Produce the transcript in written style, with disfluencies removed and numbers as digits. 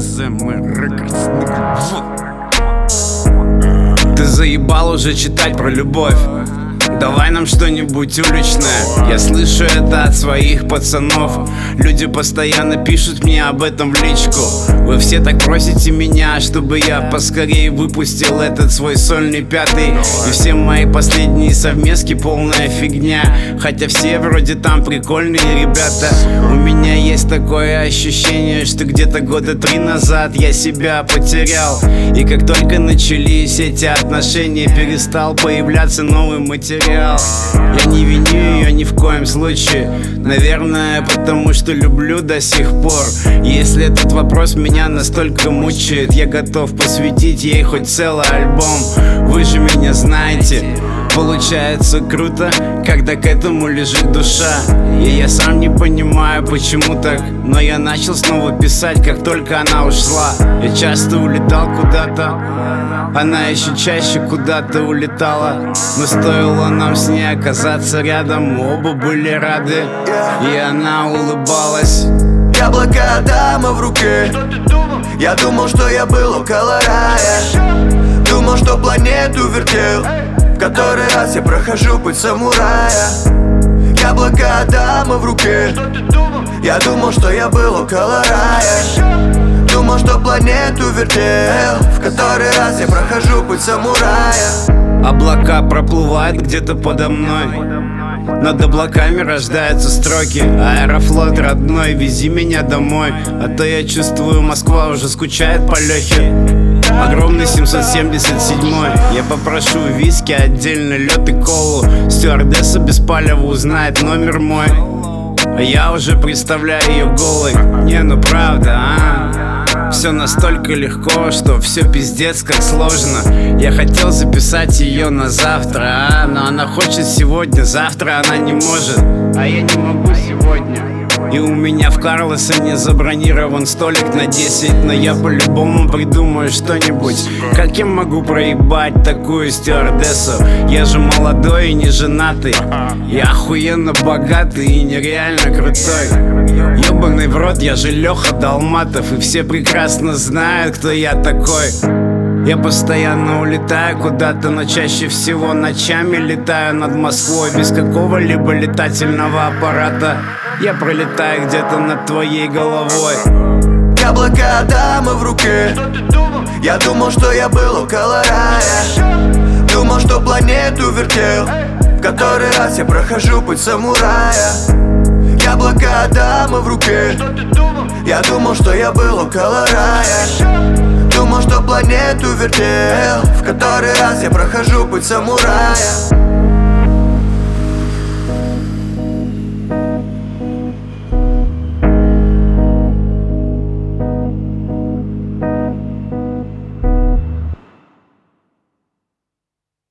Ты заебал уже читать про любовь. Давай нам что-нибудь уличное. Я слышу это от своих пацанов. Люди постоянно пишут мне об этом в личку. Вы все так просите меня, чтобы я поскорее выпустил этот свой сольный пятый. И все мои последние совместки полная фигня. Хотя все вроде там прикольные ребята. У меня есть такое ощущение, что где-то года 3 назад я себя потерял. И как только начались эти отношения, перестал появляться новый материал. Я не виню ее ни в коем случае. Наверное, потому что люблю до сих пор. Если этот вопрос меня настолько мучает, я готов посвятить ей хоть целый альбом. Вы же меня знаете. Получается круто, когда к этому лежит душа. И я сам не понимаю, почему так, но я начал снова писать, как только она ушла. Я часто улетал куда-то, она еще чаще куда-то улетала. Но стоило нам с ней оказаться рядом, мы оба были рады. И она улыбалась. Яблоко Адама в руке. Я думал, что я был около рая. Думал, что планету вертел. В который раз я прохожу путь самурая. Яблоко Адама в руке. Я думал, что я был около рая. Думал, что планету вертел. В который раз я прохожу путь самурая. Облака проплывают где-то подо мной. Над облаками рождаются строки. Аэрофлот родной, вези меня домой. А то я чувствую, Москва уже скучает по Лехе. Огромный 777-й. Я попрошу виски, отдельно лед и колу. Стюардесса без палева узнает номер мой. А я уже представляю ее голой. Не, ну правда, все настолько легко, что все пиздец как сложно. Я хотел записать ее на завтра, но она хочет сегодня, завтра она не может. А я не могу сегодня. И у меня в Карлосоне забронирован столик на 10. Но я по-любому придумаю что-нибудь. Как я могу проебать такую стюардессу? Я же молодой и не женатый. Я охуенно богатый и нереально крутой. Ёбаный в рот, я же Леха Долматов. И все прекрасно знают, кто я такой. Я постоянно улетаю куда-то, но чаще всего ночами летаю над Москвой без какого-либо летательного аппарата. Я пролетаю где-то над твоей головой. Яблоко Адама в руке. Я думал, что я был около рая. Думал, что планету вертел. В который раз я прохожу путь самурая. Яблоко Адама в руке. Я думал, что я был около рая. Думал, что планету вертел. В который раз я прохожу путь самурая.